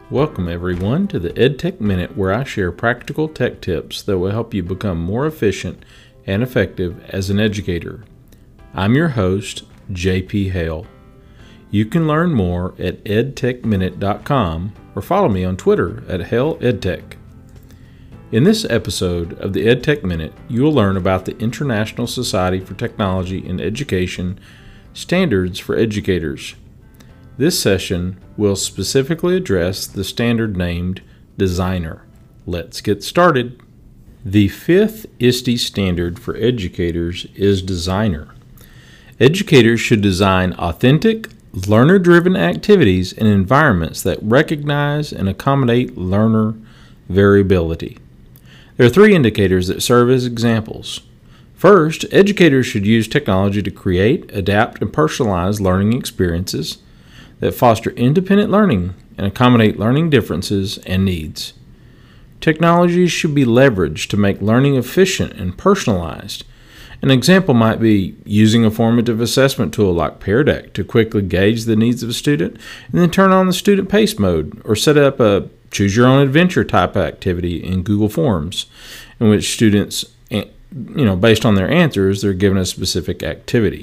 Welcome everyone to the EdTech Minute, where I share practical tech tips that will help you become more efficient and effective as an educator. I'm your host, JP Hale. You can learn more at edtechminute.com or follow me on Twitter at HaleEdTech. In this episode of the EdTech Minute, you will learn about the International Society for Technology in Education standards for educators. This session will specifically address the standard named Designer. Let's get started. The fifth ISTE standard for educators is Designer. Educators should design authentic, learner-driven activities and environments that recognize and accommodate learner variability. There are three indicators that serve as examples. First, educators should use technology to create, adapt, and personalize learning experiences that foster independent learning and accommodate learning differences and needs. Technologies should be leveraged to make learning efficient and personalized. An example might be using a formative assessment tool like Pear Deck to quickly gauge the needs of a student and then turn on the student pace mode, or set up a choose your own adventure type activity in Google Forms in which students, based on their answers, they're given a specific activity.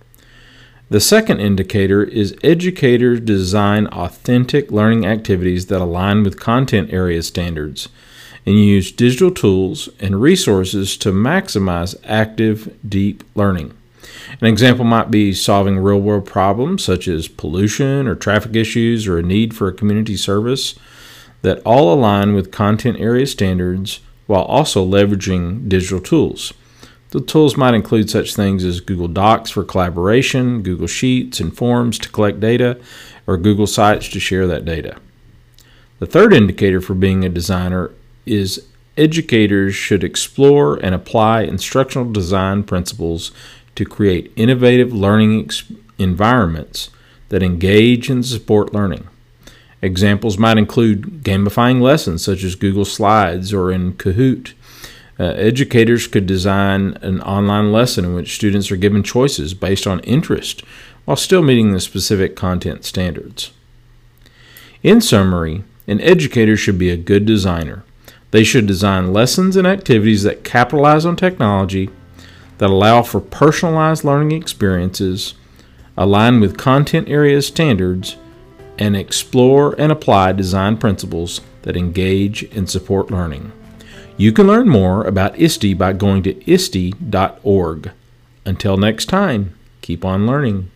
The second indicator is educators design authentic learning activities that align with content area standards and use digital tools and resources to maximize active, deep learning. An example might be solving real-world problems such as pollution or traffic issues or a need for a community service that all align with content area standards while also leveraging digital tools. The tools might include such things as Google Docs for collaboration, Google Sheets and Forms to collect data, or Google Sites to share that data. The third indicator for being a designer is educators should explore and apply instructional design principles to create innovative learning environments that engage and support learning. Examples might include gamifying lessons such as Google Slides or in Kahoot. Educators could design an online lesson in which students are given choices based on interest while still meeting the specific content standards. In summary, an educator should be a good designer. They should design lessons and activities that capitalize on technology, that allow for personalized learning experiences, align with content area standards, and explore and apply design principles that engage and support learning. You can learn more about ISTE by going to ISTE.org. Until next time, keep on learning.